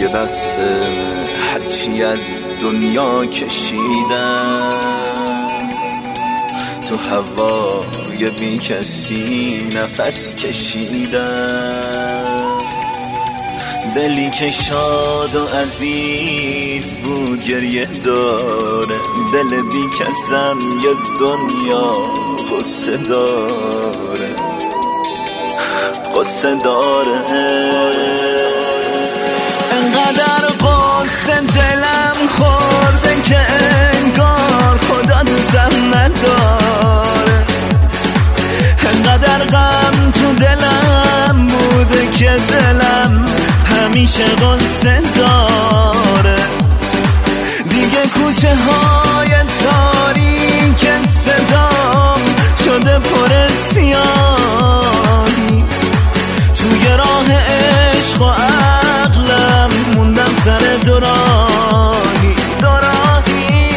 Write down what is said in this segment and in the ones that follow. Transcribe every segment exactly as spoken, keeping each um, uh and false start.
دیگه بس هرچی از دنیا کشیدم، تو هوای بی کسی نفس کشیدم. دلی که شاد و عزیز بود گریه داره، دل بی کسم یه دنیا قصه داره، قصه داره. انقدر قصه دلم خورده که انگار خدا دوستم نداره، انقدر غم تو دلم بوده که دلم همیشه قصه داره. دیگه کوچه های تاریک صدام شده پر سیاهی، توی راه عشق و عقلم موندم سر دوراهی دوراهی.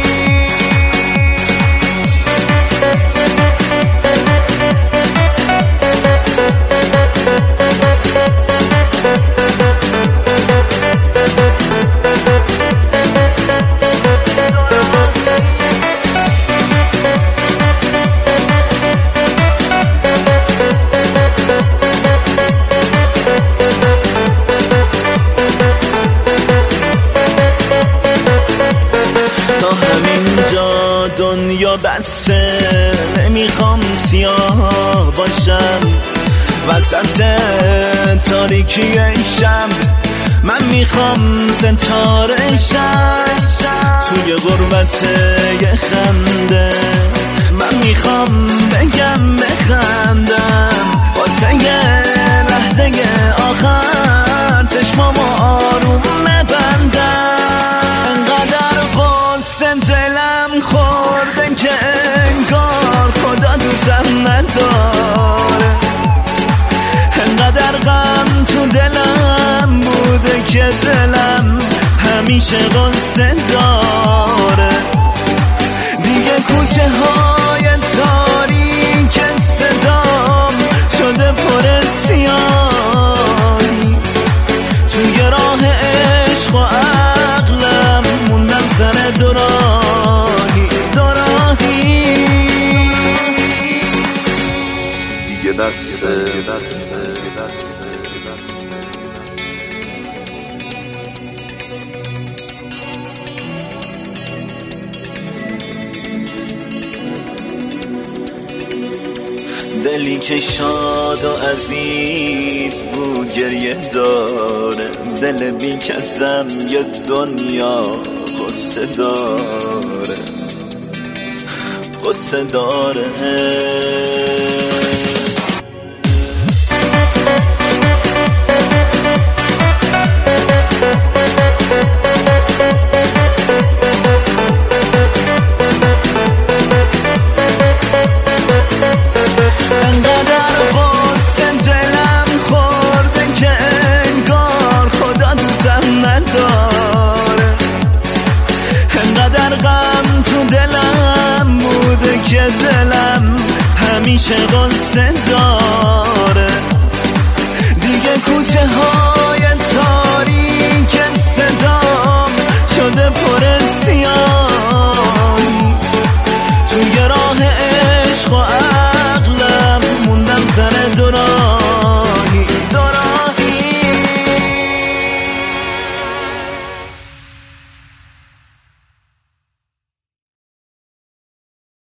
تا همینجا دنیا بسته، نمیخوام سیاه باشم وسط تاریکی شب، من میخوام ستاره شم توی غربت یه خنده. من میخوام بگم بخندم واسه یه لحظه آخر، چشمامو آروم ببندم. انقدر قصه دلم خورده که انگار خدا دوستم نداره، انقدر غم تو دلم بوده که دلم همیشه قصه داره. دیگه کوچه های تاریک صدام شده پر سیاهی، توی راه عشق و عقلم موندم سر دوراهی دوراهی. دیگه بس دلی که شاد و عزیز بود گریه داره، دل بی کسم یه دنیا قصه داره، قصه داره.